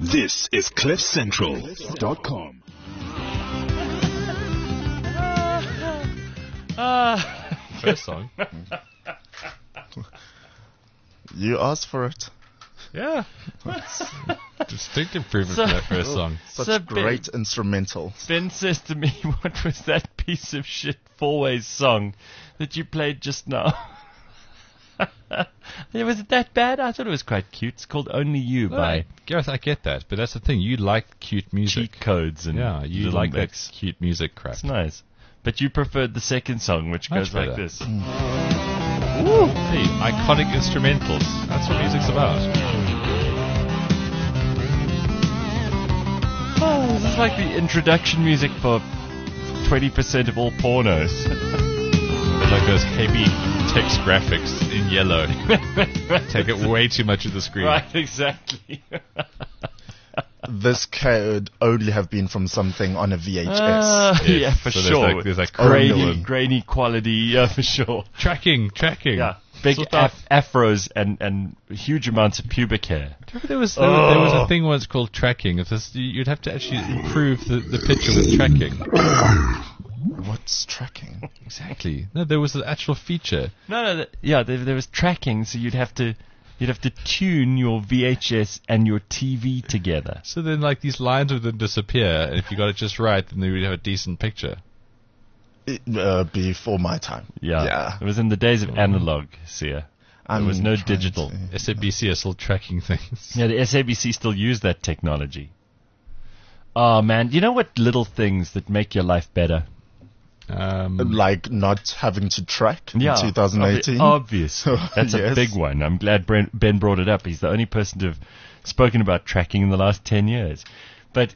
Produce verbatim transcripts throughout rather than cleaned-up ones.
This is cliff central dot com. Uh, First song. You asked for it. Yeah. Distinct improvement So- for that first song. Such So great instrumental. Ben says to me, what was that piece of shit four-ways song that you played just now? Was it that bad? I thought it was quite cute. It's called Only You by Right. Gareth, I get that, but that's the thing. You like cute music. Cheat Codes and Yeah, you Little like Mix. that cute music crap. It's nice. But you preferred the second song, which Much goes like better. this. Ooh, hey, iconic instrumentals. That's what music's about. Oh, this is like the introduction music for twenty percent of all pornos. But like those heavy text graphics in yellow. Take it way too much of the screen. Right, exactly. This could only have been from something on a V H S. Uh, Yes. yeah, for So there's sure. like- there's like grainy, only- grainy quality, yeah, for sure. Tracking, tracking. Yeah, big Sort of- af- afros and, and huge amounts of pubic hair. Remember there was there, was- there was Oh. a thing once called tracking. If this, you'd have to actually improve the, the picture with tracking. What's tracking? Exactly. No, there was an actual feature. No, no, th- yeah, there, there was tracking, so you'd have to you'd have to tune your V H S and your T V together. So then, like, these lines would then disappear, and if you got it just right, then you would have a decent picture. It, uh, before my time. Yeah, Yeah. it was in the days of analog, Sia. I'm There was no trying digital. to- S A B C are still tracking things. Yeah, the S A B C still use that technology. Oh man, you know what little things that make your life better? Um, Like not having to track Yeah, in twenty eighteen. obvi- obvious. That's a Yes. big one. I'm glad Bren- Ben brought it up. He's the only person to have spoken about tracking in the last ten years. But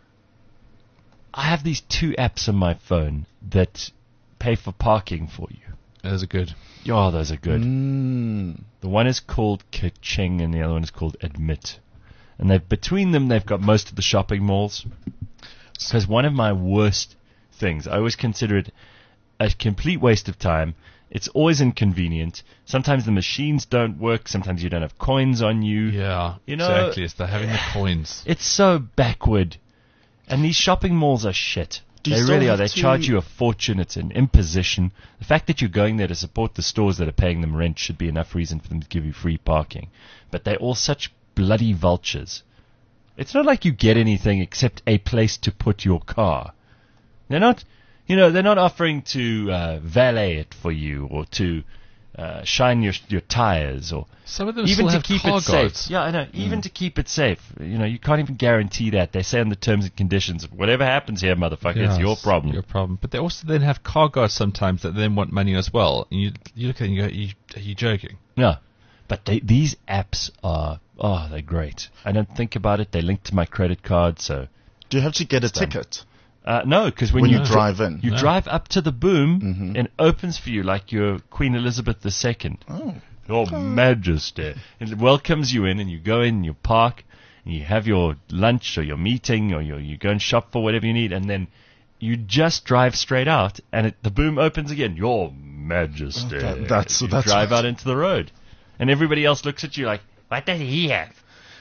I have these two apps on my phone that pay for parking for you. those are good. Oh, those are good. Mm. The one is called Ka-Ching and the other one is called Admit. And they've, between them, they've got most of the shopping malls. Because one of my worst things, I always consider it a complete waste of time. It's always inconvenient. Sometimes the machines don't work. Sometimes you don't have coins on you. Yeah, You know- exactly. It's the having the coins. It's so backward. And these shopping malls are shit. Do you They still really are. have They to- charge you a fortune. It's an imposition. The fact that you're going there to support the stores that are paying them rent should be enough reason for them to give you free parking. But they're all such bloody vultures. It's not like you get anything except a place to put your car. They're not, you know, they're not offering to uh, valet it for you or to uh, shine your your tires or Some of them even still to have keep car it safe. guards. Yeah, I know. Even to keep it safe, you know, you can't even guarantee that. They say on the terms and conditions, whatever happens here, motherfucker, it's your problem. Your problem. But they also then have car guards sometimes that then want money as well. And you you look at it and you go, are you, are you joking? Yeah, but they, these apps are, oh, they're great. I don't think about it. They link to my credit card, so Do you have to get a done. ticket uh, no, because when, when you, you dri- drive in? you No. drive up to the boom Mhm. and it opens for you like you're Queen Elizabeth the Second. Oh. Your Majesty. It welcomes you in, and you go in, and you park, and you have your lunch or your meeting, or your, you go and shop for whatever you need, and then you just drive straight out, and it, the boom opens again. Your Majesty. Oh, that- that's- you that's drive what- out into the road, and everybody else looks at you like, what does he have?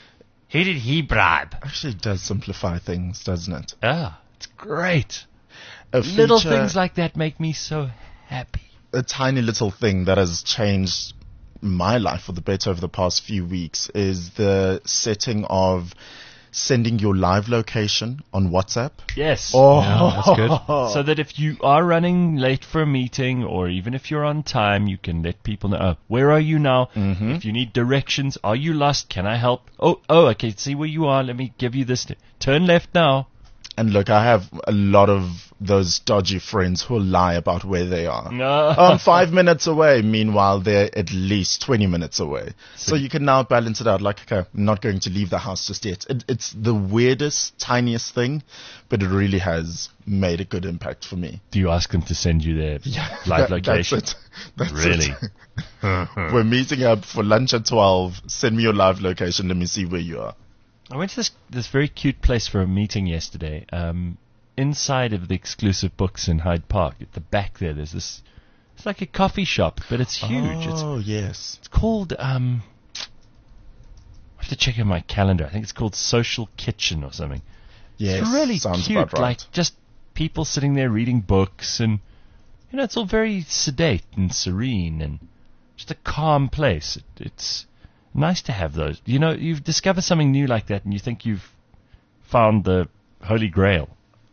Who did he bribe? Actually, it does simplify things, doesn't it? Ah, it's great. A Little feature- things like that make me so happy. a tiny little thing that has changed my life for the better over the past few weeks is the setting of sending your live location on WhatsApp. Yes. Oh, Yeah, that's good. So that if you are running late for a meeting, or even if you're on time, you can let people know, oh, where are you now? Mhm. If you need directions, are you lost? Can I help? Oh, oh, okay, see where you are. Let me give you this. T- Turn left now. And look, I have a lot of those dodgy friends who lie about where they are. No. I'm five minutes away. Meanwhile, they're at least twenty minutes away. So you can now balance it out. Like, okay, I'm not going to leave the house just yet. It, it's the weirdest, tiniest thing, but it really has made a good impact for me. Do you ask them to send you their live That- location? That's it. That's Really? it. We're meeting up for lunch at twelve. Send me your live location. Let me see where you are. I went to this this very cute place for a meeting yesterday. Um, inside of the exclusive books in Hyde Park, at the back there, there's this. It's like a coffee shop, but it's huge. It's Oh, yes. it's called um. What to check out my calendar. I think it's called Social Kitchen or something. Yes, It's really sounds cute, about right. like just people sitting there reading books, and you know, it's all very sedate and serene and just a calm place. It, it's nice to have those. You know, you've discovered something new like that, and you think you've found the Holy Grail.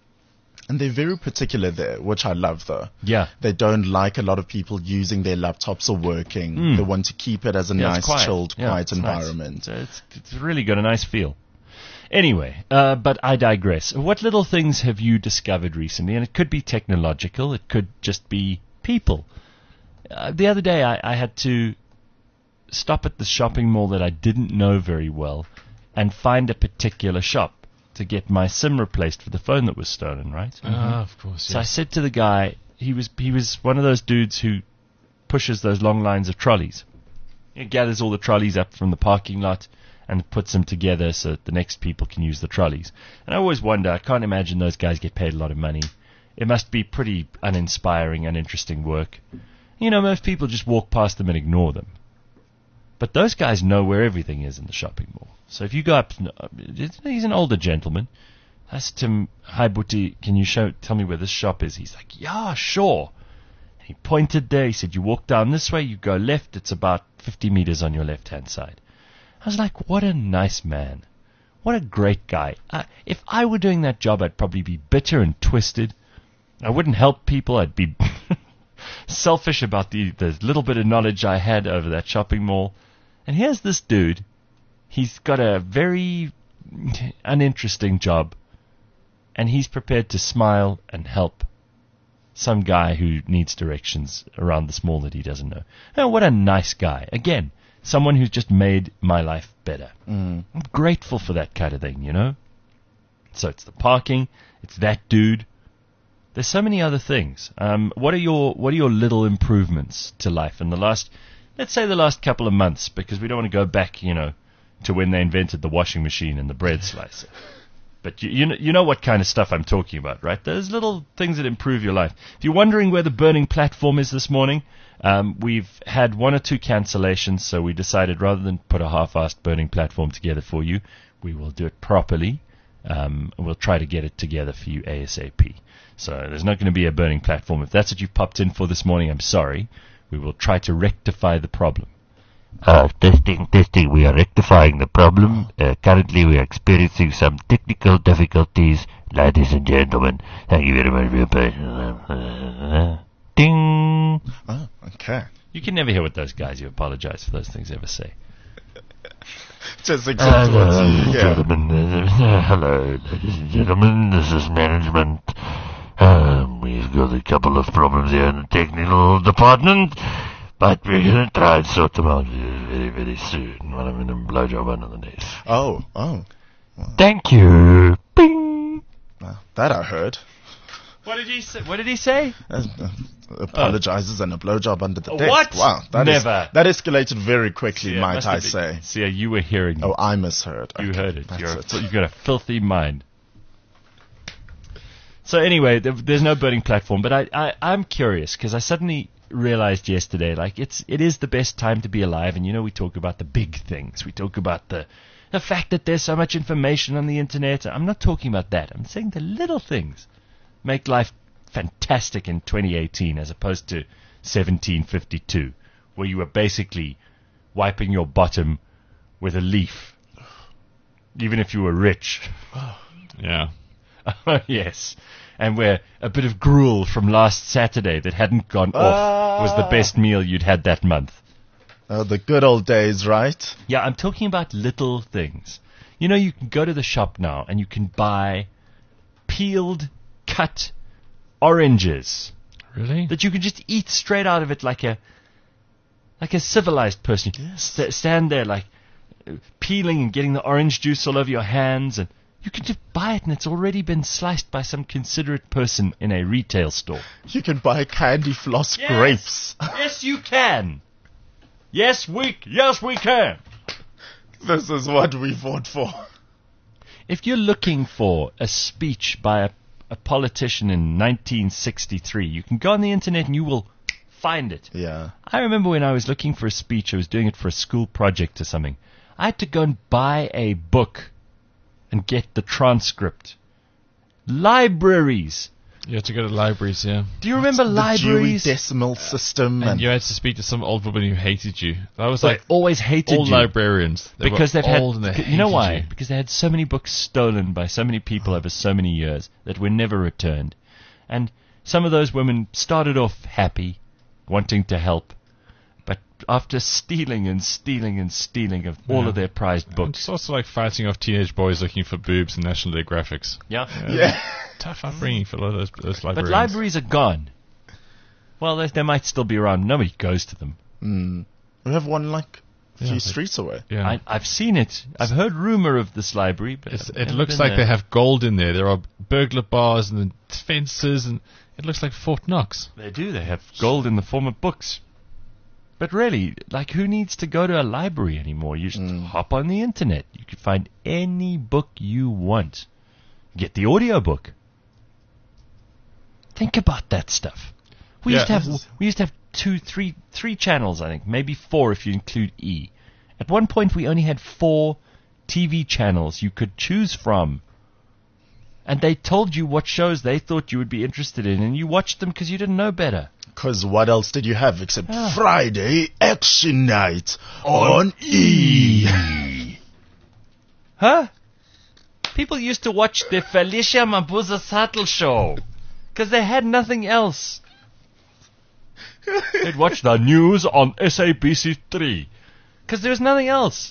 And they're very particular there, which I love though. Yeah. They don't like a lot of people using their laptops or working. Mm. They want to keep it as a Yeah, it's nice, quiet. chilled, Yeah, quiet it's nice. environment. So it's, it's really got a nice feel. Anyway, uh, but I digress. What little things have you discovered recently? And it could be technological. It could just be people. Uh, the other day I, I had to stop at the shopping mall that I didn't know very well and find a particular shop to get my SIM replaced for the phone that was stolen, right? Ah, of course. So I Yes. said to the guy, he was he was one of those dudes who pushes those long lines of trolleys. He gathers all the trolleys up from the parking lot and puts them together so that the next people can use the trolleys. And I always wonder, I can't imagine those guys get paid a lot of money. It must be pretty uninspiring, uninteresting work. You know, most people just walk past them and ignore them. But those guys know where everything is in the shopping mall. So if you go up, he's an older gentleman. I said to him, "Hi, Buti, can you show, tell me where this shop is?" He's like, "Yeah, sure." And he pointed there. He said, "You walk down this way, you go left. It's about fifty meters on your left-hand side." I was like, what a nice man. What a great guy. Uh, if I were doing that job, I'd probably be bitter and twisted. I wouldn't help people. I'd be selfish about the, the little bit of knowledge I had over that shopping mall. And here's this dude. He's got a very uninteresting job, and he's prepared to smile and help some guy who needs directions around this mall that he doesn't know. Oh, what a nice guy. Again, someone who's just made my life better. Mm. I'm grateful for that kind of thing, you know? So it's the parking, it's that dude. There's so many other things. Um, what are your what are your little improvements to life in the last, let's say the last couple of months, because we don't want to go back, you know, to when they invented the washing machine and the bread slicer. But you, you, know, you know what kind of stuff I'm talking about, right? There's little things that improve your life. If you're wondering where the burning platform is this morning, um, we've had one or two cancellations, so we decided rather than put a half-assed burning platform together for you, we will do it properly. Um, we'll try to get it together for you ASAP. So there's not going to be a burning platform. If that's what you've popped in for this morning, I'm sorry. We will try to rectify the problem. Uh, testing, testing, we are rectifying the problem. Uh, currently we are experiencing some technical difficulties. Ladies and gentlemen, thank you very much for your patience. Uh, ding! Oh, okay. You can never hear what those guys who apologize for those things ever say. Just accept what Hello, you hear. gentlemen. Uh, hello, ladies and gentlemen. This is management. Um, we've got a couple of problems here in the technical department, but we're going to try and sort them out very, very soon when I'm in a blowjob under the nest. Oh, oh. Thank you. Bing. Well, that I heard. What did he say? What did he say? Uh, uh, apologizes and a blowjob under the desk. What? Wow, that is- Never. that escalated very quickly, Yeah, might must I have been- say. See, you were hearing. Oh, I misheard. You Okay, heard it. that's You're a, it. you've got a filthy mind. So anyway, there, there's no burning platform, but I, I I'm curious because I suddenly realized yesterday, like it's it is the best time to be alive, and you know we talk about the big things. We talk about the the fact that there's so much information on the internet. I'm not talking about that. I'm saying the little things make life fantastic in twenty eighteen as opposed to seventeen fifty-two, where you were basically wiping your bottom with a leaf, even if you were rich. Yeah. Oh, yes. And where a bit of gruel from last Saturday that hadn't gone off was the best meal you'd had that month. Oh, the good old days, right? Yeah, I'm talking about little things. You know, you can go to the shop now and you can buy peeled, cut oranges Really? that you can just eat straight out of it like a like a civilized person. Yes. St- stand there like uh, peeling and getting the orange juice all over your hands, and you can just buy it and it's already been sliced by some considerate person in a retail store. You can buy candy floss Yes. grapes. Yes, you can. Yes, we yes we can. This is what we fought for. If you're looking for a speech by a, a politician in nineteen sixty-three, you can go on the internet and you will find it. Yeah. I remember when I was looking for a speech, I was doing it for a school project or something. I had to go and buy a book and get the transcript. Libraries. You had to go to libraries, yeah. Do you remember the libraries? Dewey Decimal System. And And, you had to speak to some old woman who hated you. That was They like always hated all you. librarians. They Because were they've had, old and they because- you know hated why? you. Because they had so many books stolen by so many people over so many years that were never returned. And some of those women started off happy, wanting to help, but after stealing and stealing and stealing of all Yeah. of their prized It's books. also like fighting off teenage boys looking for boobs in National Day graphics. Yeah. yeah. Tough upbringing for a lot of those, those But librarians. libraries are gone. Well, they, they might still be around. Nobody goes to them. Mm. We have one like a Yeah, few but- streets away. Yeah. I, I've seen it. I've heard rumor of this library, but It's, I've it never looks been like there. they have gold in there. There are burglar bars and fences, and it looks like Fort Knox. They do. They have gold in the form of books. But really, like, who needs to go to a library anymore? You just Mm. hop on the internet. You can find any book you want. Get the audiobook. Think about that stuff. We Yeah, used to have this is- we used to have two, three, three channels. I think maybe four if you include E. At one point, we only had four T V channels you could choose from. And they told you what shows they thought you would be interested in, and you watched them because you didn't know better. Because what else did you have except Ah. Friday Action Night on E? Huh? People used to watch the Felicia Mabuza Sattel show because they had nothing else. They'd watch the news on S A B C three because there was nothing else.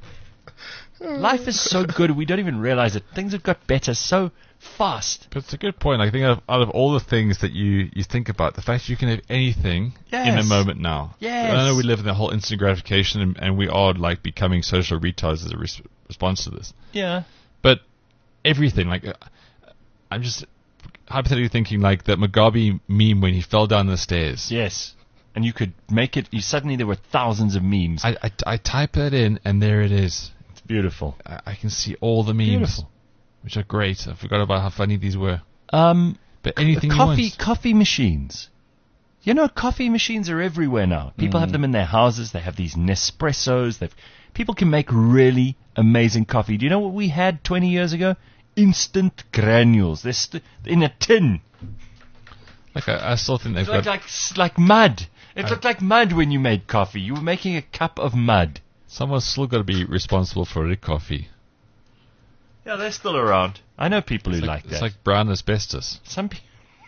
Life is so good we don't even realize it. Things have got better so fast. But it's a good point. I think out of, out of all the things that you, you think about, the fact you can have anything in a Yes. moment now. Yes. I know we live in the whole instant gratification, and, and we are like becoming social retards as a res- response to this. Yeah. But everything, like, uh, I'm just hypothetically thinking like that Mugabe meme when he fell down the stairs. Yes. And you could make it. You suddenly there were thousands of memes. I, I, I type it in, and there it is. It's beautiful. I, I can see all the memes, Beautiful. which are great. I forgot about how funny these were. Um. But anything coffee you want. coffee machines. You know, coffee machines are everywhere now. People Mm. have them in their houses. They have these Nespressos. They've people can make really amazing coffee. Do you know what we had twenty years ago? Instant granules. They're st- in a tin. Like I, I still think they've It looked got. like s- like mud. It I- looked like mud when you made coffee. You were making a cup of mud. Someone's still got to be responsible for the coffee. Yeah, they're still around. I know people who It's like, it's that. like brown asbestos. Some people.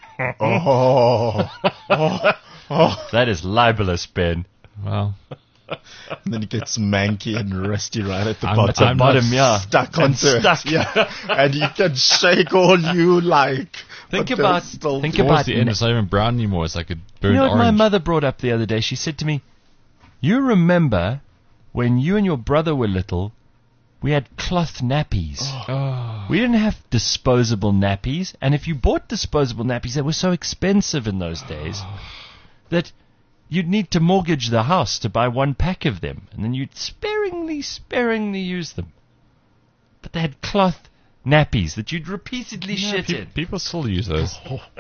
Oh, oh, oh. That is libelous, Ben. Well, And then it gets manky and rusty right at the I'm- bottom. At the I'm bottom, not yeah. Stuck And onto it. stuck. Yeah. And you can shake all you like. Think but about- they'll still think do- about- towards the end, it's not even brown anymore. It's like a burnt You know what my orange. mother brought up the other day? She said to me, "You remember when you and your brother were little, we had cloth nappies. Oh. We didn't have disposable nappies, and if you bought disposable nappies, they were so expensive in those days that you'd need to mortgage the house to buy one pack of them, and then you'd sparingly, sparingly use them. But they had cloth nappies that you'd repeatedly Yeah, shit pe- in. people still use those.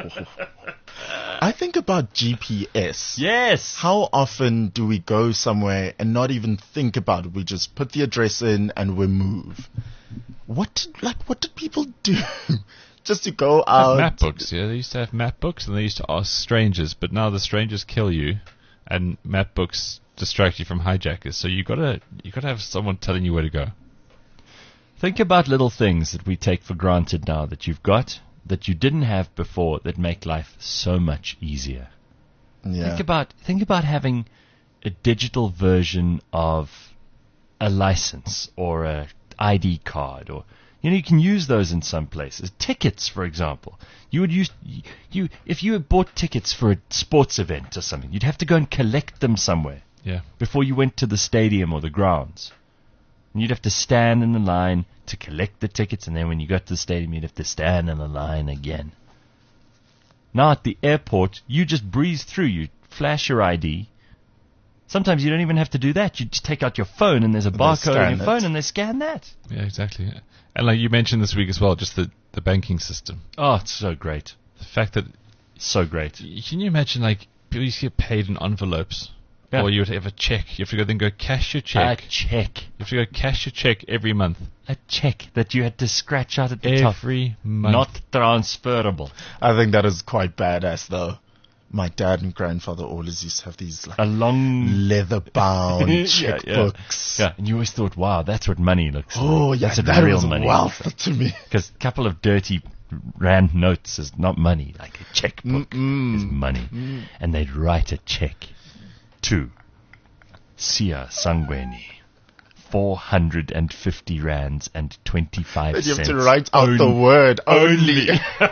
I think about G P S. Yes. How often do we go somewhere and not even think about it? We just put the address in and we move. What did, like what did people do? Just to go out. map books, yeah. They used to have map books, and they used to ask strangers. But now the strangers kill you, and map books distract you from hijackers. So you gotta you gotta have someone telling you where to go. Think about little things that we take for granted now that you've got, that you didn't have before, that make life so much easier. Yeah. Think about think about having a digital version of a license or a I D card, or you know you can use those in some places. Tickets, for example, you would use you if you had bought tickets for a sports event or something, you'd have to go and collect them somewhere Yeah. before you went to the stadium or the grounds. And you'd have to stand in the line to collect the tickets, and then when you got to the stadium, you'd have to stand in the line again. Now at the airport, you just breeze through. You flash your I D. Sometimes you don't even have to do that. You just take out your phone, and there's a They barcode on scan your it. phone, and they scan that. Yeah, exactly. And like you mentioned this week as well, just the, the banking system. Oh, it's so great. The fact that So great. can you imagine like people used to get paid in envelopes Yeah. Or you would have a check. You have to go then go cash your A check. check. You have to go cash your check every month. A check that you had to scratch out at the top. Every month. Not transferable. I think that is quite badass, though. My dad and grandfather always used to have these like A long... leather-bound Yeah, yeah. checkbooks. Yeah, and you always thought, wow, that's what money looks like. Oh, yeah, that's what that real was money wealth to me. Because a couple of dirty rand notes is not money. Like a checkbook Mm-mm. is money. Mm. And they'd write a check to Sia Sangweni. four hundred fifty rands and twenty-five And cents. you have to write out the word only.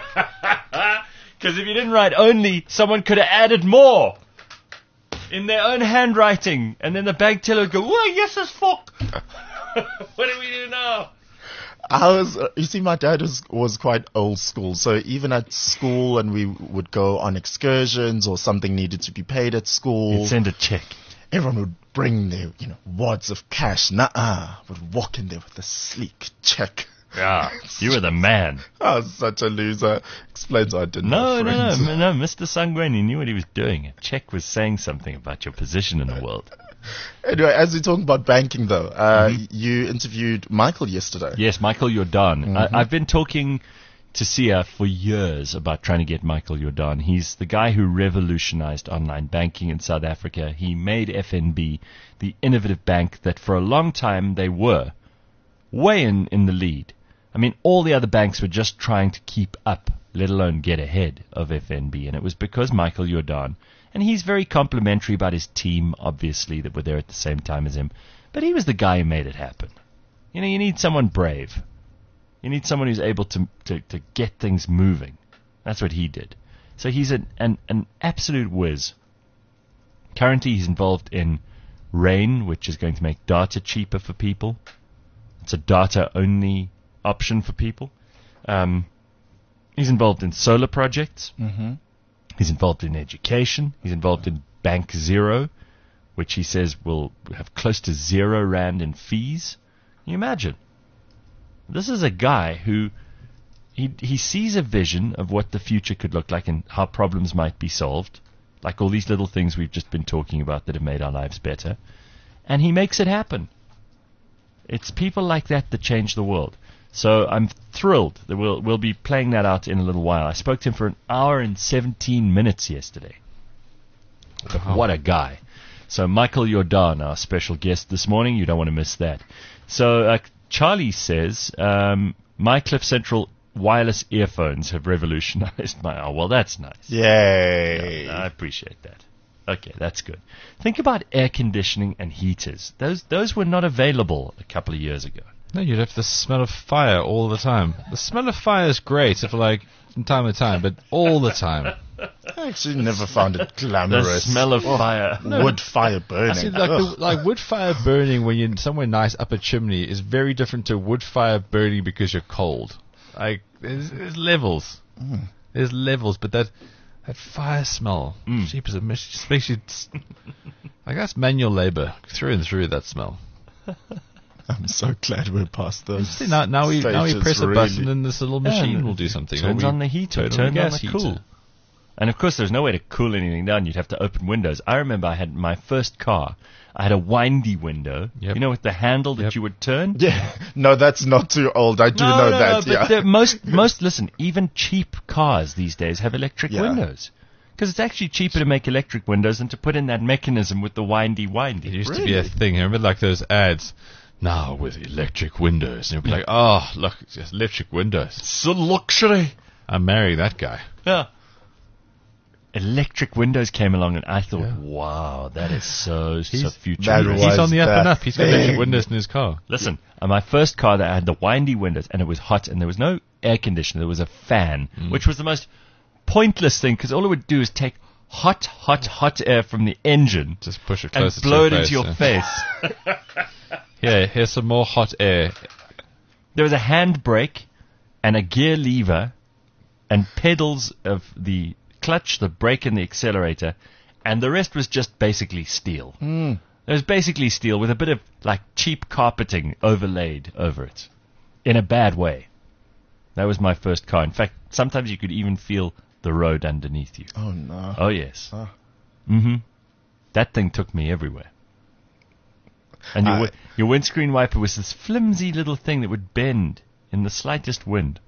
Because if you didn't write only, someone could have added more in their own handwriting. And then the bank teller would go, well, yes as fuck. What do we do now? I was, uh, you see, my dad was, was quite old school. So even at school, and we would go on excursions or something needed to be paid at school, You'd send a check. everyone would bring their, you know, wads of cash. Nuh-uh. Would walk in there with a sleek check. Yeah, you were the man. I was such a loser. Explains why I didn't No, have no, no, friends. no, no. Mister Sangweni knew what he was doing. A check was saying something about your position in the world. Anyway, as we talk about banking, though, uh, Mm-hmm. you interviewed Michael yesterday. Yes, Michael Jordan. Mhm. I, I've been talking to Sia for years about trying to get Michael Jordan. He's the guy who revolutionized online banking in South Africa. He made F N B the innovative bank that for a long time they were way in, in the lead. I mean, all the other banks were just trying to keep up, let alone get ahead of F N B. And it was because Michael Jordan, and he's very complimentary about his team, obviously, that were there at the same time as him. But he was the guy who made it happen. You know, you need someone brave. You need someone who's able to to, to get things moving. That's what he did. So he's an, an, an absolute whiz. Currently, he's involved in RAIN, which is going to make data cheaper for people. It's a data-only option for people. Um, he's involved in solar projects. Mm-hmm. He's involved in education. He's involved in Bank Zero, which he says will have close to zero rand in fees. Can you imagine? This is a guy who he he sees a vision of what the future could look like and how problems might be solved, like all these little things we've just been talking about that have made our lives better, and he makes it happen. It's people like that that change the world. So I'm thrilled that we'll we'll be playing that out in a little while. I spoke to him for an hour and seventeen minutes yesterday. Wow. What a guy. So Michael Jordan, our special guest this morning, you don't want to miss that. So uh, Charlie says, um, my Cliff Central wireless earphones have revolutionized my... Oh, well, that's nice. Yay. Yeah, I appreciate that. Okay, that's good. Think about air conditioning and heaters. Those those were not available a couple of years ago. No, you'd have the smell of fire all the time. The smell of fire is great if like from time to time, but all the time. I actually never found it The glamorous. smell of Oh, fire. Wood fire burning. See, like, the, like wood fire burning when you're somewhere nice up a chimney is very different to wood fire burning because you're cold. Like there's, there's levels. Mm. There's levels, but that that fire smell, Mm. jeepers, it makes- just makes you s- like that's manual labor through and through. That smell. I'm so glad we're past those. See, now, now we now we stages, press a really. button and this little machine Yeah, will do something. Or Turns we on the heater, turn turns on gas the heater. cool. And of course, there's no way to cool anything down. You'd have to open windows. I remember I had my first car. I had a windy window. Yep. You know, with the handle that Yep. you would turn. Yeah, no, that's not too old. I do no, know no, that. no, yeah. but the most, most, listen, even cheap cars these days have electric Yeah. windows. Because it's actually cheaper to make electric windows than to put in that mechanism with the windy windy. It used to be a thing. I remember like those ads. Now with electric windows, and you'd be like, "Oh, look, it's just electric windows." It's a luxury. I'm marrying that guy. Yeah. Electric windows came along, and I thought, Yeah. wow, that is so, so He's- future. that He's was on the up and that up. He's got thing. electric windows in his car. Listen, uh, my first car that I had the windy windows, and it was hot, and there was no air conditioner. There was a fan, Mm. which was the most pointless thing, because all it would do is take hot, hot, hot air from the engine Just push it and closer blow it to your into your face. face. Yeah, here's some more hot air. There was a handbrake and a gear lever and pedals of the clutch, the brake, and the accelerator, and the rest was just basically steel. Mm. It was basically steel with a bit of like cheap carpeting overlaid over it, in a bad way. That was my first car. In fact, sometimes you could even feel the road underneath you. Oh no. Oh yes. Ah. Mm-hmm. That thing took me everywhere. And your, I- wi- your windscreen wiper was this flimsy little thing that would bend in the slightest wind.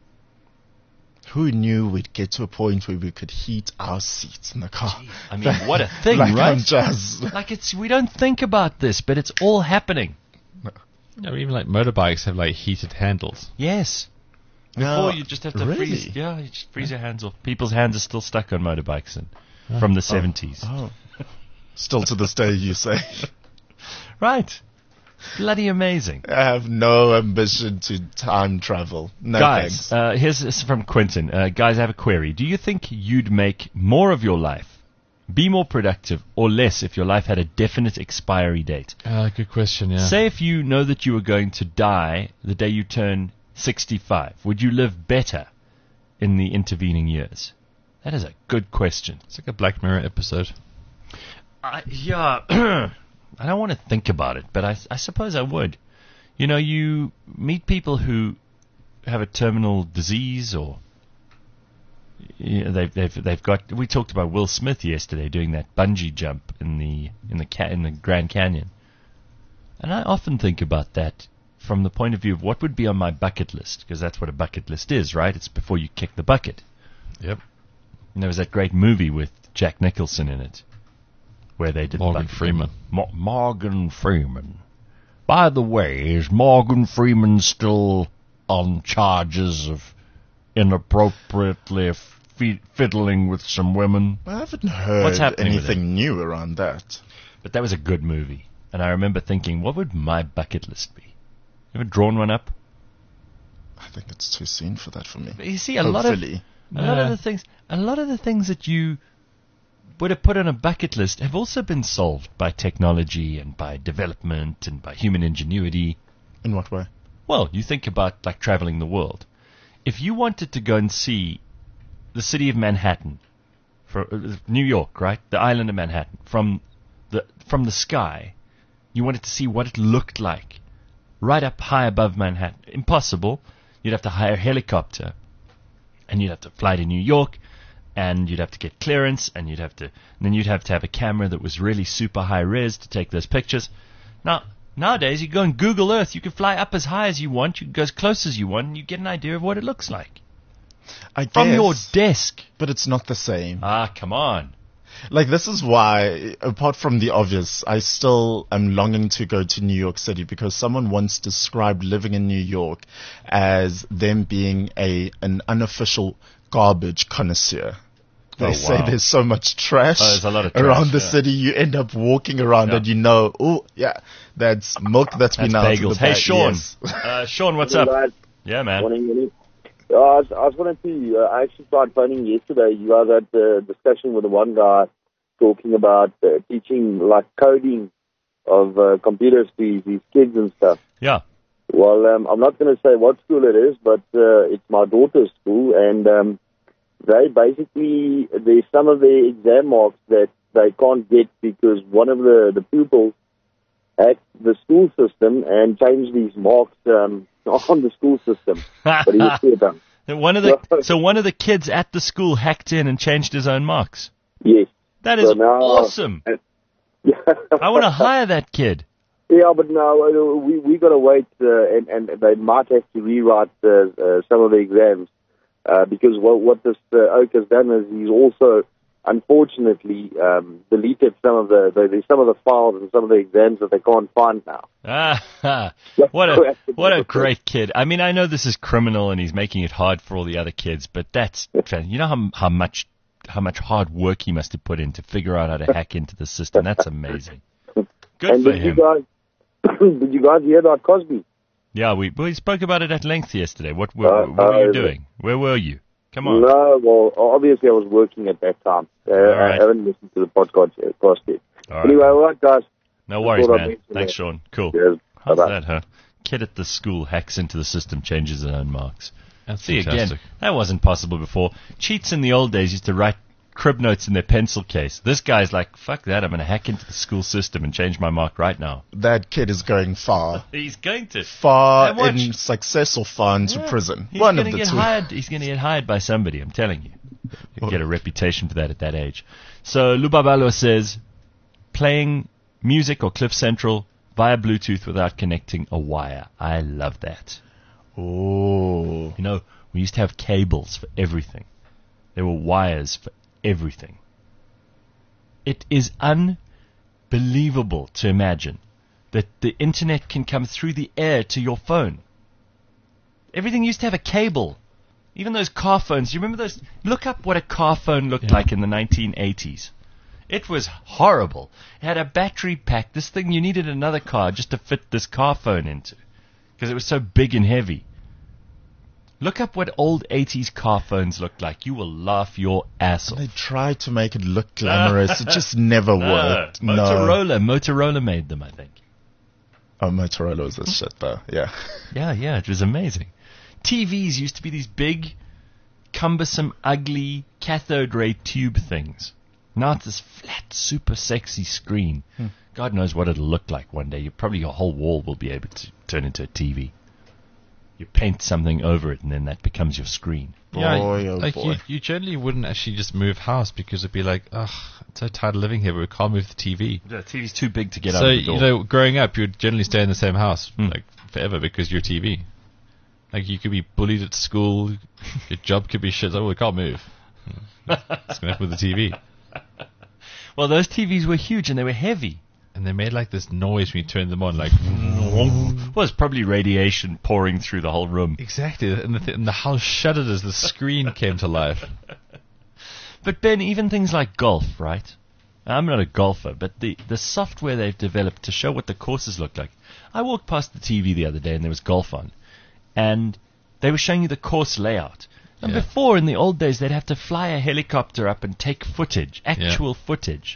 Who knew we'd get to a point where we could heat our seats in the car? I mean, what a thing, like right? on jazz. Like it's we don't think about this, but it's all happening. Yeah, even like motorbikes have like heated handles. Yes. Before No, you just have to really? freeze. Yeah, you just freeze your hands off. People's hands are still stuck on motorbikes and, from the seventies. Oh. Still to this day, you say. Right. Bloody amazing. I have no ambition to time travel. No Guys, thanks. uh, here's this from Quentin. Uh, guys, I have a query. Do you think you'd make more of your life, be more productive, or less if your life had a definite expiry date? Uh, good question, yeah. Say if you know that you were going to die the day you turn sixty-five, would you live better in the intervening years? That is a good question. It's like a Black Mirror episode. I, yeah, I don't want to think about it, but I, I suppose I would. You know, you meet people who have a terminal disease, or you know, they've they've they've got. We talked about Will Smith yesterday doing that bungee jump in the in the ca- in the Grand Canyon, and I often think about that from the point of view of what would be on my bucket list, because that's what a bucket list is, right? It's before you kick the bucket. Yep. And there was that great movie with Jack Nicholson in it, where they did Morgan bucket- Freeman. Mo- Morgan Freeman. By the way, is Morgan Freeman still on charges of inappropriately f- fiddling with some women? I haven't heard What's happening with anything new around that. But that was a good movie. And I remember thinking, what would my bucket list be? You ever drawn one up? I think it's too soon for that for me. You see, a lot of Hopefully. a lot of Yeah. the things, a lot of the things that you would have put on a bucket list have also been solved by technology and by development and by human ingenuity. In what way? Well, you think about like traveling the world. If you wanted to go and see the city of Manhattan, for uh, New York, right, the island of Manhattan, from the from the sky, you wanted to see what it looked like, right up high above Manhattan. Impossible. You'd have to hire a helicopter, and you'd have to fly to New York, and you'd have to get clearance, and you'd have to, and then you'd have to have a camera that was really super high res to take those pictures. Now, nowadays, you go on Google Earth, you can fly up as high as you want, you can go as close as you want, and you get an idea of what it looks like. I From guess, your desk. but it's not the same. Ah, come on. Like, this is why, apart from the obvious, I still am longing to go to New York City, because someone once described living in New York as them being a an unofficial garbage connoisseur. They Oh, say wow. there's so much trash, Oh, there's a lot of trash, around the yeah. city. You end up walking around Yeah. and you know, oh, yeah, that's milk that's been That's out of bagels. the Hey, bag. Sean. Yes. Uh, Sean, what's up? Guys, Yeah, man. morning, morning. Uh, I was, I was wanting to, uh, I actually tried phoning yesterday. You guys had a discussion with the one guy talking about uh, teaching, like, coding of uh, computers to his, his kids and stuff. Yeah. Well, um, I'm not going to say what school it is, but uh, it's my daughter's school, and um, they basically, there's some of the exam marks that they can't get because one of the, the pupils hacked the school system and changed these marks um, on the school system. But he was still done. One of the so one of the kids at the school hacked in and changed his own marks. Yes. That is So now- awesome. I want to hire that kid. Yeah, but now uh, we we got to wait, uh, and and they might have to rewrite uh, uh, some of the exams uh, because what what this uh, Oak has done is he's also unfortunately um, deleted some of the, the, the some of the files and some of the exams that they can't find now. Ah, what a what a great kid. I mean, I know this is criminal and he's making it hard for all the other kids, but that's you know how how much how much hard work he must have put in to figure out how to hack into the system. That's amazing. Good and for did him. you guys did you guys hear about Cosby? Yeah, we we spoke about it at length yesterday. What were, Uh, what were you uh, doing? Where were you? Come on. No, well, obviously I was working at that time. Uh, right. I haven't listened to the podcast yet. podcast yet. All right. Anyway, all right, guys. No worries, thought I'd man. mention Thanks, that. Sean. Cool. Cheers. How's Bye-bye. that, huh? Kid at the school hacks into the system, changes his own marks. That's See, fantastic. again, that wasn't possible before. Cheats in the old days used to write crib notes in their pencil case. This guy's like, fuck that, I'm going to hack into the school system and change my mark right now. That kid is going far. He's going to. Far And watch. in success or far into Yeah. prison. He's One going of to the get two. hired. He's going to get hired by somebody, I'm telling you. He'll get a reputation for that at that age. So, Lubabalo says, playing music or Cliff Central via Bluetooth without connecting a wire. I love that. Oh. You know, we used to have cables for everything. There were wires for everything. It is unbelievable to imagine that the internet can come through the air to your phone. Everything used to have a cable. Even those car phones. You remember those? Look up what a car phone looked Yeah. like in the nineteen eighties. It was horrible. It had a battery pack. This thing, you needed another car just to fit this car phone into, because it was so big and heavy. Look up what old eighties car phones looked like. You will laugh your ass off. They tried to make it look glamorous. It just never worked. No. No. Motorola. Motorola made them, I think. Oh, Motorola was this shit though. Yeah. Yeah, yeah, it was amazing. T Vs used to be these big, cumbersome, ugly cathode ray tube things. Now it's this flat, super sexy screen. Hmm. God knows what it'll look like one day. You probably your whole wall will be able to turn into a T V. You paint something over it, and then that becomes your screen. Yeah, Boy, oh like boy. You, you generally wouldn't actually just move house because it'd be like, ugh, I'm so tired of living here, but we can't move the T V. The T V's too big to get So, out of the door. you know, growing up, you'd generally stay in the same house, Hmm. like, forever because you're T V. Like, you could be bullied at school, your job could be shit, oh, we can't move. It's going to happen with the T V. Well, those T Vs were huge, and they were heavy. And they made, like, this noise when you turned them on, like... Well, it's probably radiation pouring through the whole room. Exactly, and the, th- and the house shuddered as the screen came to life. But Ben, even things like golf, right? I'm not a golfer, but the, the software they've developed to show what the courses look like. I walked past the T V the other day and there was golf on, and they were showing you the course layout. And Yeah. before, in the old days, they'd have to fly a helicopter up and take footage, actual footage.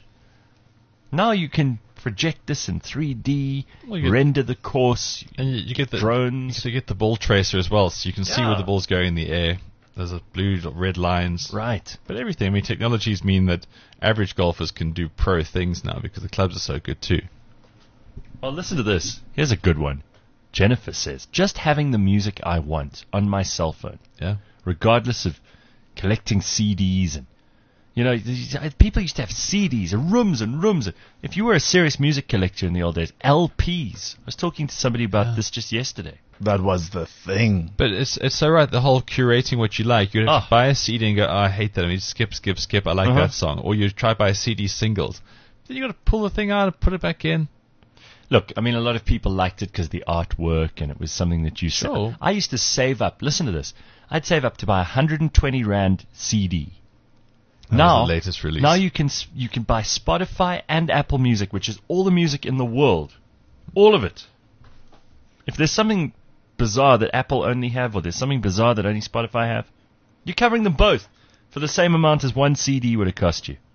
Now you can project this in three D, Well, you- render the course, And you, you get the drones. You get the ball tracer as well, so you can see Yeah. where the ball's going in the air. There's a blue, red lines. Right. But everything, I mean, technologies mean that average golfers can do pro things now because the clubs are so good too. Well, listen to this. Here's a good one. Jennifer says, just having the music I want on my cell phone, Yeah. regardless of collecting C Ds and, you know, these- people used to have C Ds, rooms and rooms. If you were a serious music collector in the old days, L Ps. I was talking to somebody about Yeah. this just yesterday. That was the thing. But it's it's so right, the whole curating what you like. You have Ah. to buy a C D and go, oh, I hate that. I mean, skip, skip, skip. I like Uh-huh. that song. Or you try buy C D singles. Then you got to pull the thing out and put it back in. Look, I mean, a lot of people liked it because the artwork and it was something that you said. Sure. I used to save up. Listen to this. I'd save up to buy a one hundred twenty rand C D. That was Now, the latest release. now you can s- you can buy Spotify and Apple Music, which is all the music in the world, all of it. If there's something bizarre that Apple only have, or there's something bizarre that only Spotify have, you're covering them both for the same amount as one C D would have cost you.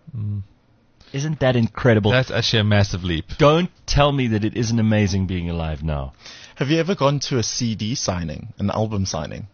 Isn't that incredible? That's actually a massive leap. Don't tell me that it isn't amazing being alive now. Have you ever gone to a C D signing, an album signing?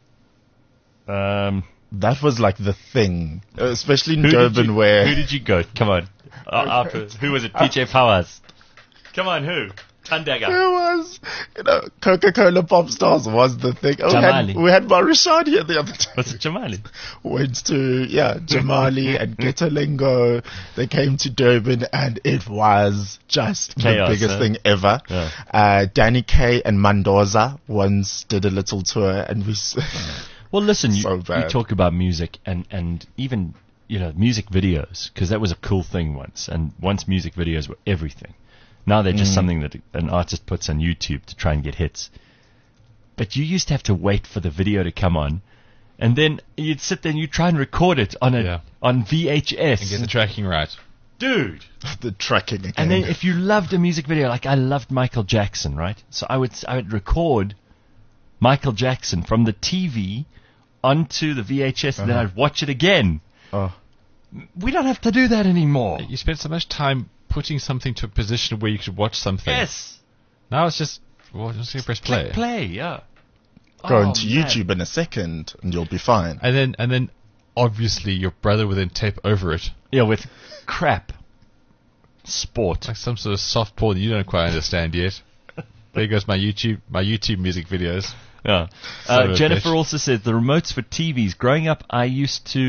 Um, That was like the thing, uh, especially in who, did Durban you, where... who did you go? Come on. Uh, after, who was it? P J Powers. Come on, who? Tandaga. Who was, you know, Coca-Cola Pop Stars was the thing. Oh, we had, Jamali. we had Marishad here the other day. Was it Jamali? Went to, yeah, Jamali and Getalingo. They came to Durban and it was just Chaos, the biggest huh? thing ever. Yeah. Uh, Danny Kaye and Mendoza once did a little tour and we... s- Well, listen, you, So you bad. talk about music and, and even, you know, music videos, because that was a cool thing once. And once music videos were everything. Now they're just Mm. something that an artist puts on YouTube to try and get hits. But you used to have to wait for the video to come on, and then you'd sit there and you'd try and record it on a Yeah. on V H S. And get the tracking right. Dude! the tracking again. And then if you loved a music video, like I loved Michael Jackson, right? So I would I would record Michael Jackson from the T V onto the V H S, and then Uh-huh. I'd watch it again. Oh. We don't have to do that anymore. You spent so much time putting something to a position where you could watch something. Yes. Now it's just, well, I'm just going to press play. Click play, yeah. Go Oh, into man. YouTube in a second and you'll be fine. And then, and then, obviously, your brother would then tape over it, Yeah, with crap. Sport. like some sort of soft porn you don't quite understand yet. There goes my YouTube, my YouTube music videos. Yeah. Son of Uh, a Jennifer bitch. also says the remotes for T Vs. Growing up, I used to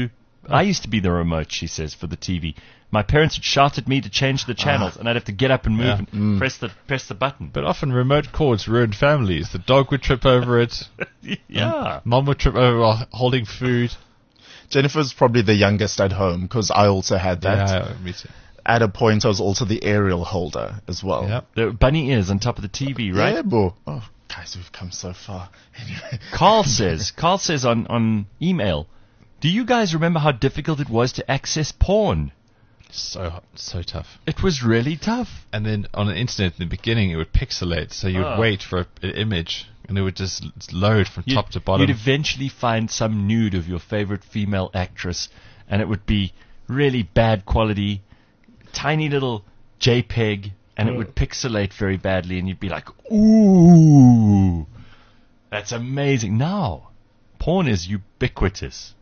I used to be the remote, she says, for the T V. My parents would shout at me to change the channels, and I'd have to get up and move Yeah. and Mm. press the press the button. But often remote cords ruined families. The dog would trip over it. yeah. Mom would trip over while holding food. Jennifer's probably the youngest at home because I also had that. Yeah, me too. At a point, I was also the aerial holder as well. Yep. The bunny ears on top of the T V, right? Yeah, bro. Oh, guys, we've come so far. Anyway. Carl says, Carl says on, on email, do you guys remember how difficult it was to access porn? So so tough. It was really tough. And then on the internet, in the beginning, it would pixelate, so you would Oh. wait for a, an image, and it would just load from You'd- top to bottom. You'd eventually find some nude of your favorite female actress, and it would be really bad quality, tiny little JPEG, and it would pixelate very badly, and you'd be like, ooh, that's amazing. Now, porn is ubiquitous.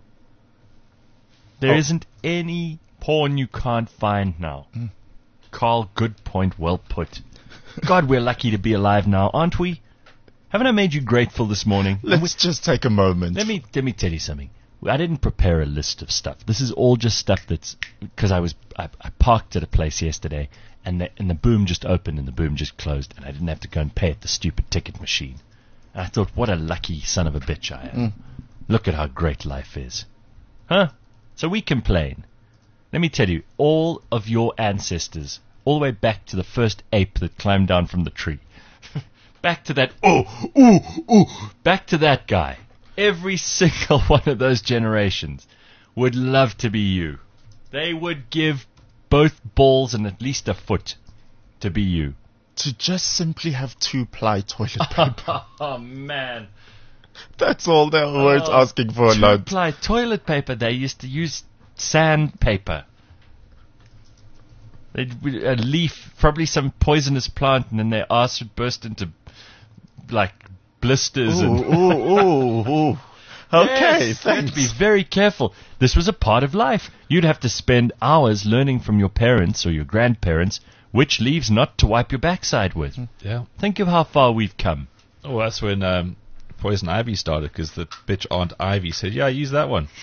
There Oh. isn't any porn you can't find now. Carl, good point, well put. God, we're lucky to be alive now, aren't we? Haven't I made you grateful this morning? And Let's just take a moment. let me let me tell you something. I didn't prepare a list of stuff. This is all just stuff that's because I was I, I parked at a place yesterday, and the and the boom just opened and the boom just closed, and I didn't have to go and pay at the stupid ticket machine. And I thought, what a lucky son of a bitch I am. Look at how great life is, huh? So we complain. Let me tell you, all of your ancestors, all the way back to the first ape that climbed down from the tree. Back to that, oh, ooh, ooh, back to that guy. Every single one of those generations would love to be you. They would give both balls and at least a foot to be you. To just simply have two-ply toilet paper. Oh, man. That's all they weren't Oh, asking for. No. Two-ply toilet paper. They used to use sandpaper. They'd, a leaf, probably some poisonous plant, and then their arse would burst into, like, blisters. Ooh, and ooh, ooh, ooh. Okay, Yes, you had to be thanks. very careful. This was a part of life. You'd have to spend hours learning from your parents or your grandparents which leaves not to wipe your backside with. Yeah. Think of how far we've come. Oh, that's when um, Poison Ivy started, because the bitch Aunt Ivy said, yeah, use that one.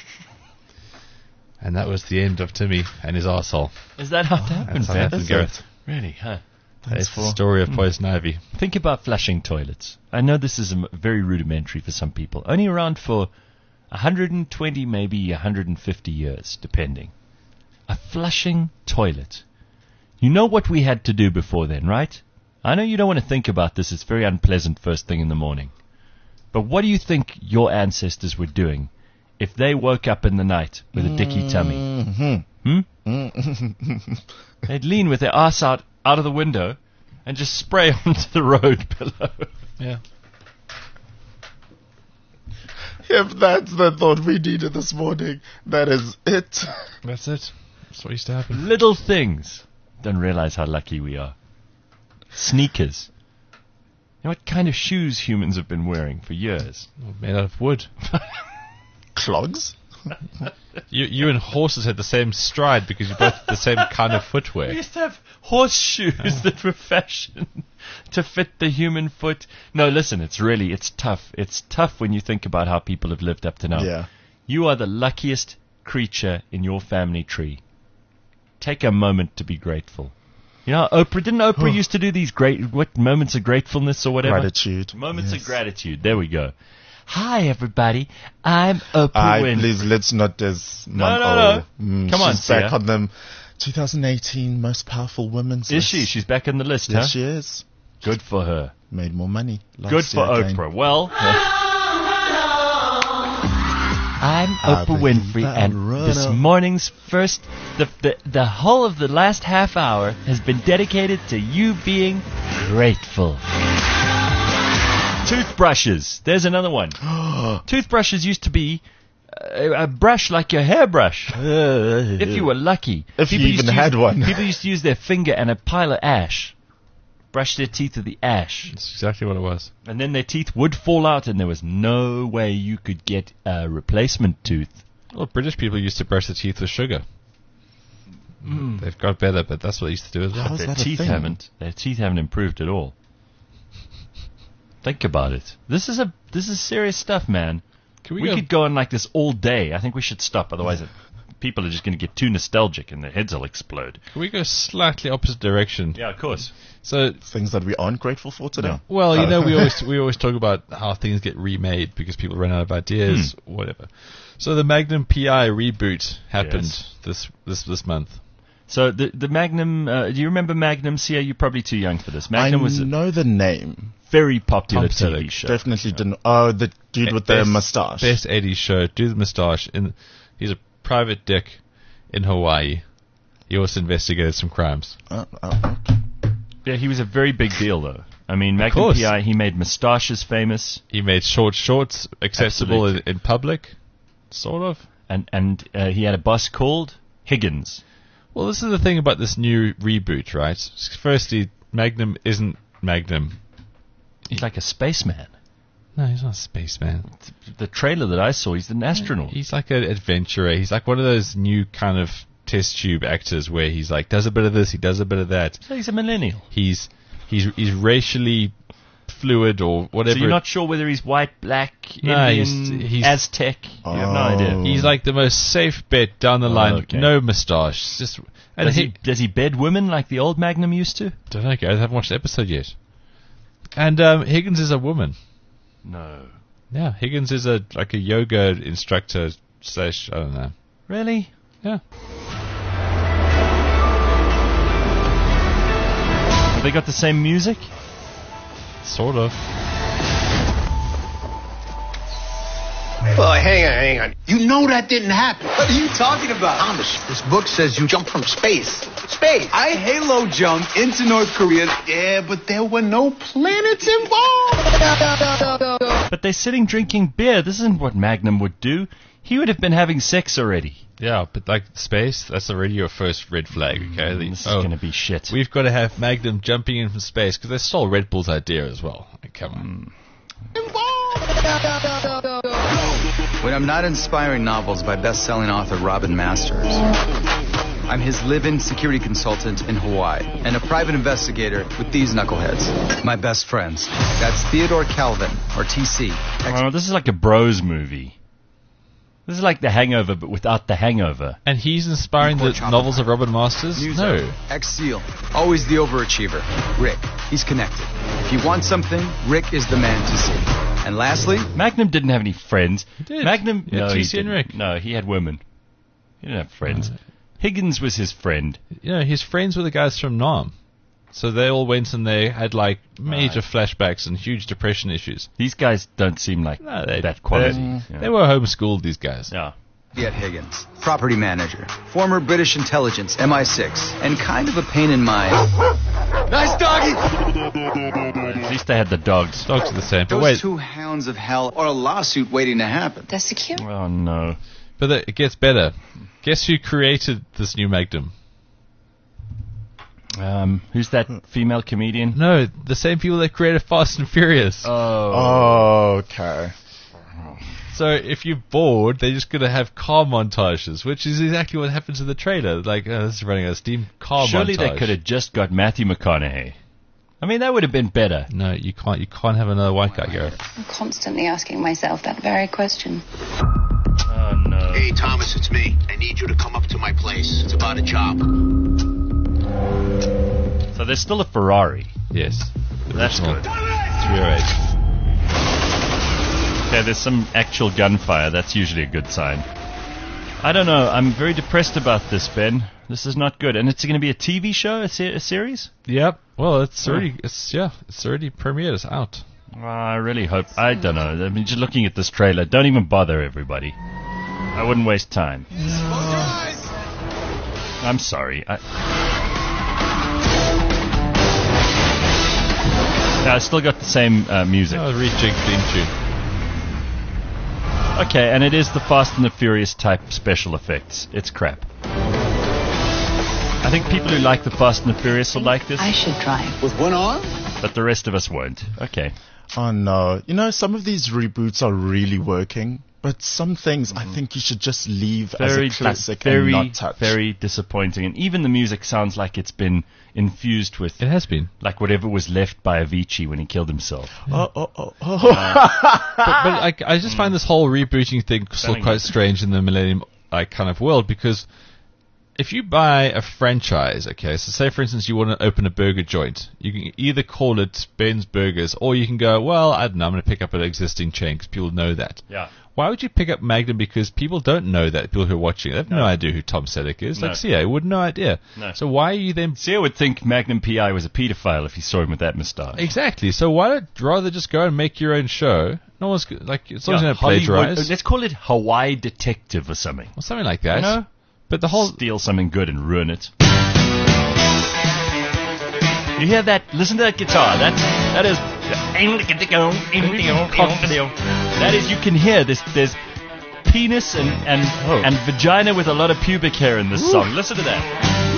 And that was the end of Timmy and his arsehole. Is that how it happened, That's how it man? happened, Is Gareth. Really, huh? That's the story of Poison Ivy. Think about flushing toilets. I know this is a m- very rudimentary for some people. Only around for one hundred twenty, maybe one hundred fifty years, depending. A flushing toilet. You know what we had to do before then, right? I know you don't want to think about this. It's very unpleasant first thing in the morning. But what do you think your ancestors were doing if they woke up in the night with a dicky tummy? Hmm? They'd lean with their ass out, out of the window and just spray onto the road below. Yeah. If that's the thought we needed this morning, that is it. That's it. That's what used to happen. Little things. Don't realize how lucky we are. Sneakers. You know what kind of shoes humans have been wearing for years? Made out of wood. Clogs? You you and horses had the same stride because you both had the same kind of We footwear. used to have horseshoes that were fashioned to fit the human foot. No, listen, it's really, it's tough. It's tough when you think about how people have lived up to now. Yeah. You are the luckiest creature in your family tree. Take a moment to be grateful. You know, Oprah, didn't Oprah used to do these great, what, moments of gratefulness or whatever? Gratitude. Moments Yes. of gratitude. There we go. Hi, everybody. I'm Oprah I, Winfrey. please, let's not as No, no, no. Mm, Come on, she's back Sia. on them. twenty eighteen most powerful women's Is list. she? She's back in the list, Yes, huh? she is. Good for her. Made more money. last Good for year again. Oprah. Well, I'm I Oprah believe Winfrey, I'll and run this up. morning's first, the, the the whole of the last half hour has been dedicated to you being grateful. Toothbrushes. There's another one. Toothbrushes used to be a, a brush like your hairbrush. If you were lucky. If you People used even to had use, one. People used to use their finger and a pile of ash. Brush their teeth with the ash. That's exactly what it was. And then their teeth would fall out, and there was no way you could get a replacement tooth. Well, British people used to brush their teeth with sugar. They've got better, but that's what they used to do as well. How is Their that a teeth thing? haven't. Their teeth haven't improved at all. Think about it. This is a this is serious stuff, man. Can We, we, go? could go on like this all day. I think we should stop, otherwise it people are just going to get too nostalgic and their heads will explode. Can we go slightly opposite direction? Yeah, of course. So, Things that we aren't grateful for today. No. well, you know, we always we always talk about how things get remade because people run out of ideas, Hmm. whatever. So the Magnum P I reboot happened Yes. this this this month. So the the Magnum, uh, do you remember Magnum? Sia, you're probably too young for this. Magnum I was a know the name. very popular Tom T V Selleck. show. Definitely didn't. Oh, the dude with the Best- mustache. Best eighties show, dude with mustache. In, he's a private dick in Hawaii. He also investigated some crimes. Uh, uh, okay. Yeah, he was a very big deal, though. I mean, Magnum course. P I, he made mustaches famous, He made short shorts accessible in, Absolutely. in public, sort of. and and uh, he had a boss called Higgins. Well, this is the thing about this new reboot, right? Firstly, Magnum isn't Magnum. He's like a spaceman. No, he's not a spaceman. The trailer that I saw, he's an astronaut. He's like an adventurer. He's like one of those new kind of test tube actors where he's like does a bit of this, he does a bit of that. So he's a millennial. He's he's he's racially fluid or whatever. So you're not sure whether he's white, black, No, he's- Indian, he's- Aztec. You have no Oh. idea. He's like the most safe bet down the line. okay. No moustache. It's just and Does he, he does he bed women like the old Magnum used to? don't know, guys. I haven't watched the episode yet. And um, Higgins is a woman. No. Yeah, Higgins is a like a yoga instructor slash I don't know. Really? Yeah. Have they got the same music? Sort of. Well, hang on, hang on. You know that didn't happen. What are you talking about? Thomas, this book says you jumped from space. Space. I halo jumped into North Korea. Yeah, but there were no planets involved. But they're sitting drinking beer. This isn't what Magnum would do. He would have been having sex already. Yeah, but like space, that's already your first red flag, okay? The- This is oh, going to be shit. we've got to have Magnum jumping in from space because they stole Red Bull's idea as well. Like, come on. When I'm not inspiring novels by best-selling author Robin Masters, I'm his live-in security consultant in Hawaii and a private investigator with these knuckleheads, my best friends. That's Theodore Calvin, or T C. Oh, this is like a bros movie. This is like The Hangover, but without the hangover. And he's inspiring the Newport Chopper. novels of Robin Masters? Muso, No. Ex-SEAL, always the overachiever. Rick, he's connected. If you want something, Rick is the man to see. And lastly, Magnum didn't have any friends. He did. Magnum, He had no, T he C and didn't. Rick. No, he had women. He didn't have friends. Higgins was his friend. You know, his friends were the guys from Nam. So they all went and they had like major flashbacks and huge depression issues. These guys don't seem like No, they, that quality. They, Yeah. they were homeschooled, these guys. Yeah. Viet Higgins, property manager, former British intelligence, M I six, and kind of a pain in my... Nice doggy! At least they had the dogs. Dogs are the same. But Those wait, two hounds of hell are a lawsuit waiting to happen. They're secure. Oh, no. but the, it gets better. Guess who created this new Magnum? Um, who's that female comedian? No, the same people that created Fast and Furious. Oh. Oh, okay. So if you're bored, they're just going to have car montages, which is exactly what happened to the trailer. Like, oh, this is running a steam car Surely montage. they could have just got Matthew McConaughey. I mean, that would have been better. No, you can't. You can't have another white guy, Gareth. I'm constantly asking myself that very question. Oh, no. Hey, Thomas, it's me. I need you to come up to my place. It's about a job. So there's still a Ferrari. Yes, the That's original good. three oh eight. Okay, there's some actual gunfire. That's usually a good sign. I don't know. I'm very depressed about this, Ben. This is not good. And it's going to be a T V show, a, se- a series? Yep. Well, it's already. It's yeah. It's already premiered. It's out. Well, I really hope. I don't know. I mean, just looking at this trailer, don't even bother, everybody. I wouldn't waste time. I'm sorry. I... No, I still got the same uh, music. Oh, rejigged theme tune. Okay, and it is the Fast and the Furious type special effects. It's crap. I think people who like the Fast and the Furious will like this, I should drive. With one arm? but the rest of us won't. Okay. Oh no. You know, some of these reboots are really working, but some things I think you should just leave Very, as a classic very, and not touch. very disappointing. And even the music sounds like it's been infused with, It has been. like, whatever was left by Avicii when he killed himself. Oh, oh, oh, oh. But, but I, I just find this whole rebooting thing still Telling quite you. strange in the Millennium like kind of world, because if you buy a franchise, okay, so say for instance you want to open a burger joint, you can either call it Ben's Burgers, or you can go, well, I don't know, I'm going to pick up an existing chain because people know that. Yeah. Why would you pick up Magnum? Because people don't know that. People who are watching, they have no, No. idea who Tom Selleck is. No. Like C A would no idea. No. So why are you then... C A would think Magnum P I was a pedophile if he saw him with that moustache. Exactly. So why don't rather just go and make your own show? No one's go- like, it's not Yeah, going to Hollywood- plagiarize. Let's call it Hawaii Detective or something. Or something like that. You know? But the whole... Steal something good and ruin it. You hear that? Listen to that guitar. That's that is that is you can hear this. There's penis and and, Oh. and vagina with a lot of pubic hair in this song. Listen to that.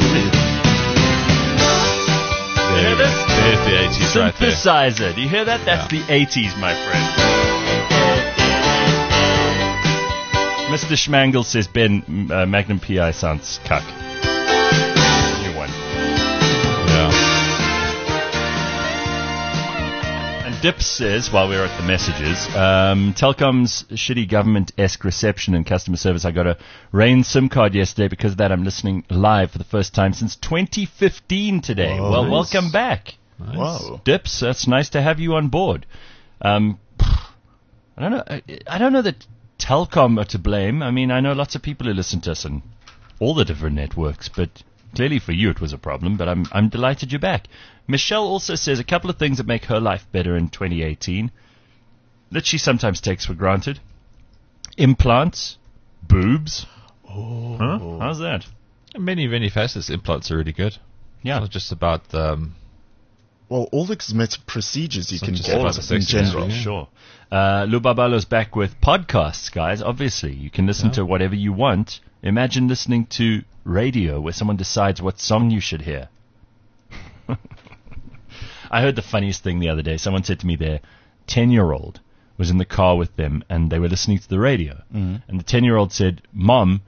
There hear you go. this? There's the eighties right there. Synthesizer. Do you hear that? That's Yeah. the eighties, my friend. Mister Schmangle says Ben uh, Magnum P I sounds cuck. New one. Yeah. And Dips says, while we're at the messages, um, Telcom's shitty government-esque reception and customer service. I got a Rain SIM card yesterday. Because of that, I'm listening live for the first time since twenty fifteen today. Whoa. Well, Nice. welcome back. Nice. Wow. Dips, that's nice to have you on board. Um, I don't know. I, I don't know that Telcom are to blame. I mean, I know lots of people who listen to us on all the different networks, but clearly for you it was a problem. But I'm I'm delighted you're back. Michelle also says a couple of things that make her life better in twenty eighteen that she sometimes takes for granted: implants, boobs. Oh. Huh? How's that? In many, many facets, implants are really good. Yeah. It's not just about... Um, Well, all the cosmetic procedures you So can just get about the in sex general. industry, yeah. Sure. Uh, Lou Babalo's back with podcasts, guys. Obviously, you can listen Yeah. to whatever you want. Imagine listening to radio where someone decides what song you should hear. I heard the funniest thing the other day. Someone said to me their ten-year-old was in the car with them and they were listening to the radio. Mhm. And the ten-year-old said, Mom,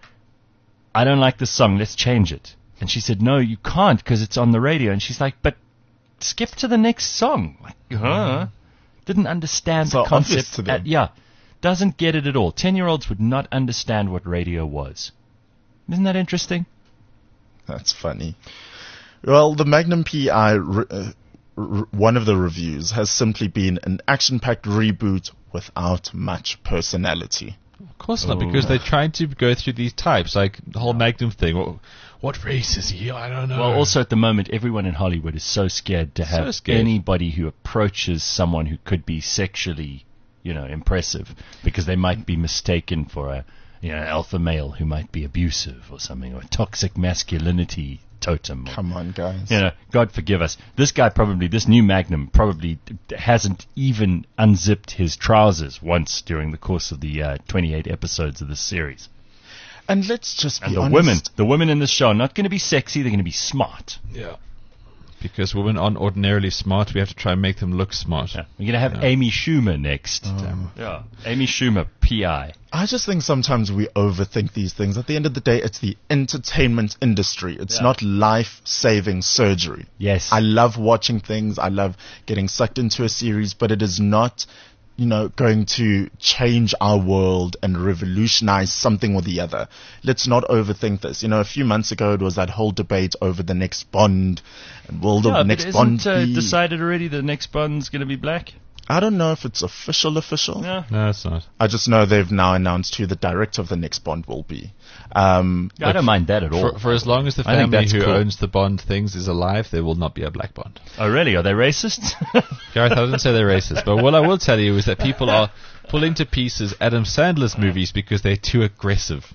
I don't like this song. Let's change it. And she said, no, you can't because it's on the radio. And she's like, but skip to the next song. Like, huh? Didn't understand So the obvious concept. to them. At- yeah. Doesn't get it at all. Ten-year-olds would not understand what radio was. Isn't that interesting? That's funny. Well, the Magnum P I, re- uh, r- one of the reviews, has simply been an action-packed reboot without much personality. of course not, because they're trying to go through these types, like the whole Magnum thing. What, what race is he? I don't know. Well, also at the moment, everyone in Hollywood is so scared to have So scared. anybody who approaches someone who could be sexually, you know, impressive, because they might be mistaken for a, you know, alpha male who might be abusive or something, or toxic masculinity totem. Or, Come on, guys. you know, God forgive us. This guy probably, this new Magnum probably d- hasn't even unzipped his trousers once during the course of the uh, twenty-eight episodes of this series. And let's just And be the honest. women, the women in this show are not going to be sexy, they're going to be smart. yeah. Because women aren't ordinarily smart, we have to try and make them look smart. Yeah. We're going to have Yeah. Amy Schumer next. Yeah. Amy Schumer, P I. I just think sometimes we overthink these things. At the end of the day, it's the entertainment industry. It's Yeah. not life-saving surgery. Yes. I love watching things. I love getting sucked into a series, but it is not, you know, going to change our world and revolutionize something or the other. Let's not overthink this. You know, a few months ago, it was that whole debate over the next Bond. And will the yeah, but next isn't Bond uh, be... decided already the next Bond's going to be black? I don't know if it's official official. Yeah. No, it's not. I just know they've now announced who the director of the next Bond will be. Um, I don't mind that at all. For, for as long as the I think family that's who cool. owns the Bond things is alive, there will not be a black Bond. Oh, really? Are they racist? Gareth, I didn't say they're racist, but what I will tell you is that people are pulling to pieces Adam Sandler's movies because they're too aggressive.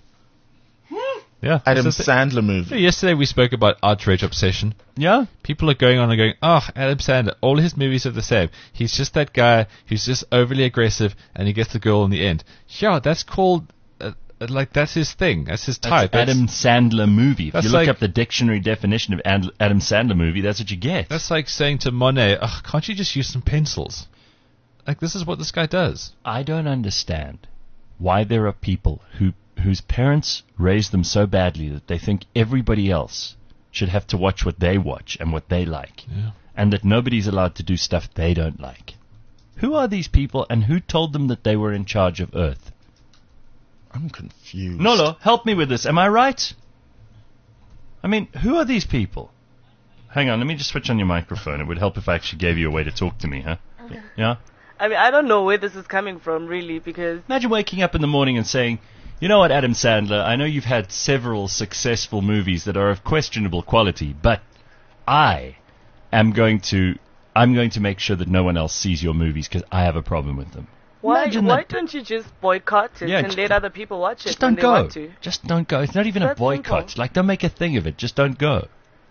Yeah. Adam that's the thi- Sandler movie. Yesterday we spoke about outrage obsession. yeah? People are going on and going, oh, Adam Sandler, all his movies are the same. He's just that guy who's just overly aggressive and he gets the girl in the end. Yeah, that's called, uh, uh, like, that's his thing. That's his type. That's Adam Sandler movie. If That's you look like- up the dictionary definition of Ad- Adam Sandler movie, that's what you get. That's like saying to Monet, oh, can't you just use some pencils? Like, this is what this guy does. I don't understand why there are people who whose parents raised them so badly that they think everybody else should have to watch what they watch and what they like, Yeah. and that nobody's allowed to do stuff they don't like. Who are these people, and who told them that they were in charge of Earth? I'm confused. Nolo, help me with this. Am I right? I mean, who are these people? Hang on, let me just switch on your microphone. It would help if I actually gave you a way to talk to me, huh? Okay. Yeah? I mean, I don't know where this is coming from, really, because... Imagine waking up in the morning and saying, you know what, Adam Sandler, I know you've had several successful movies that are of questionable quality, but I am going to... I'm going to make sure that no one else sees your movies because I have a problem with them. Why Imagine Why that. don't you just boycott it Yeah, and just- let other people watch it Just when don't they go. want to? Just don't go. It's not even a That's boycott. simple. Like, don't make a thing of it. Just don't go.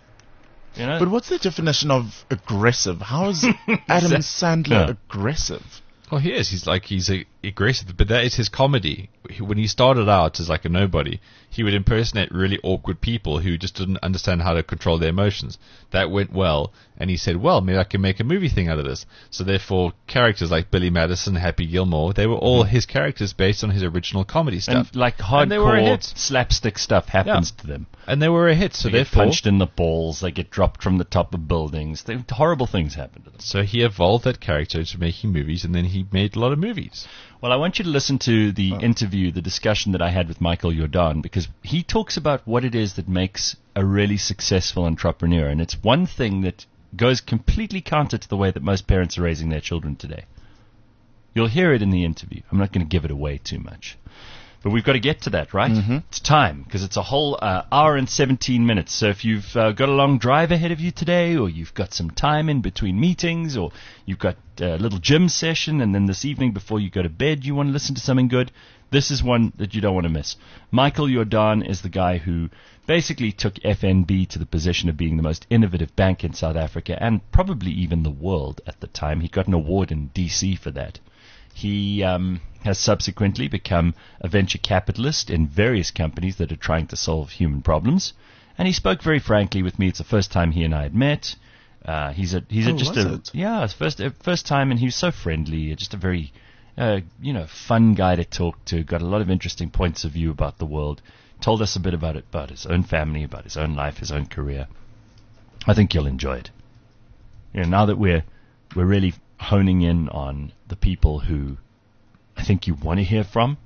You know? But what's the definition of aggressive? How is Adam Sandler Yeah. aggressive? Well, he is. He's like he's a, aggressive, but that is his comedy. He, when he started out as like a nobody, he would impersonate really awkward people who just didn't understand how to control their emotions. That went well, and he said, "Well, maybe I can make a movie thing out of this." So therefore, characters like Billy Madison, Happy Gilmore, they were all his characters based on his original comedy stuff. and like And they were a hardcore hit. slapstick stuff happens Yeah. to them. And they were a hit. So They get therefore, punched in the balls. They get dropped from the top of buildings. They, horrible things happen to them. so he evolved that character into making movies, and then he made a lot of movies. Well, I want you to listen to the interview, the discussion that I had with Michael Jordan, because he talks about what it is that makes a really successful entrepreneur. And it's one thing that goes completely counter to the way that most parents are raising their children today. You'll hear it in the interview. I'm not going to give it away too much. But we've got to get to that, right? Mm-hmm. It's time, because it's a whole uh, hour and seventeen minutes. So if you've uh, got a long drive ahead of you today, or you've got some time in between meetings, or you've got a little gym session, and then this evening before you go to bed you want to listen to something good, this is one that you don't want to miss. Michael Jordan is the guy who basically took F N B to the position of being the most innovative bank in South Africa, and probably even the world at the time. He got an award in D C for that. He um, has subsequently become a venture capitalist in various companies that are trying to solve human problems. And he spoke very frankly with me. It's the first time he and I had met. Uh, he's a he's a, Oh, just was a it? yeah, it's first uh, first time, and he was so friendly. Just a very uh, you know fun guy to talk to. Got a lot of interesting points of view about the world. Told us a bit about it, about his own family, about his own life, his own career. I think you'll enjoy it. You know, now that we're we're really honing in on the people who I think you want to hear from.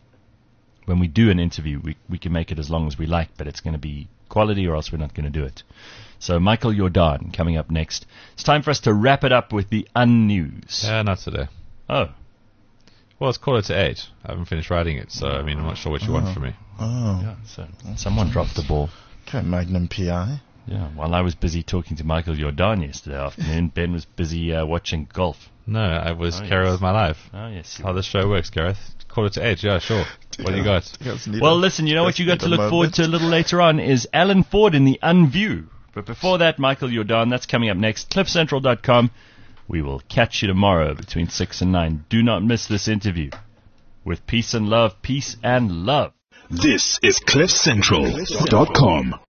When we do an interview, we we can make it as long as we like, but it's going to be quality, or else we're not going to do it. So Michael Jordan coming up next. It's time for us to wrap it up with the un-news. Yeah, not today. Oh. Well, it's quarter to eight. I haven't finished writing it, so I mean, I'm not sure what you want from me. Oh. Yeah, so someone dropped the ball. Okay, Magnum P I. Yeah, while I was busy talking to Michael Jordan yesterday afternoon, Ben was busy uh, watching golf. No, I was Oh, carrier yes. of my life. Oh, yes. How this show works, Gareth. Quarter to eight, yeah, sure. What do you got? Well, listen, you know what you got to look forward to a little later on is Alan Ford in the Unview. But before that, Michael Jordan, that's coming up next. cliff central dot com. We will catch you tomorrow between six and nine. Do not miss this interview. With peace and love, peace and love. This is cliff central dot com.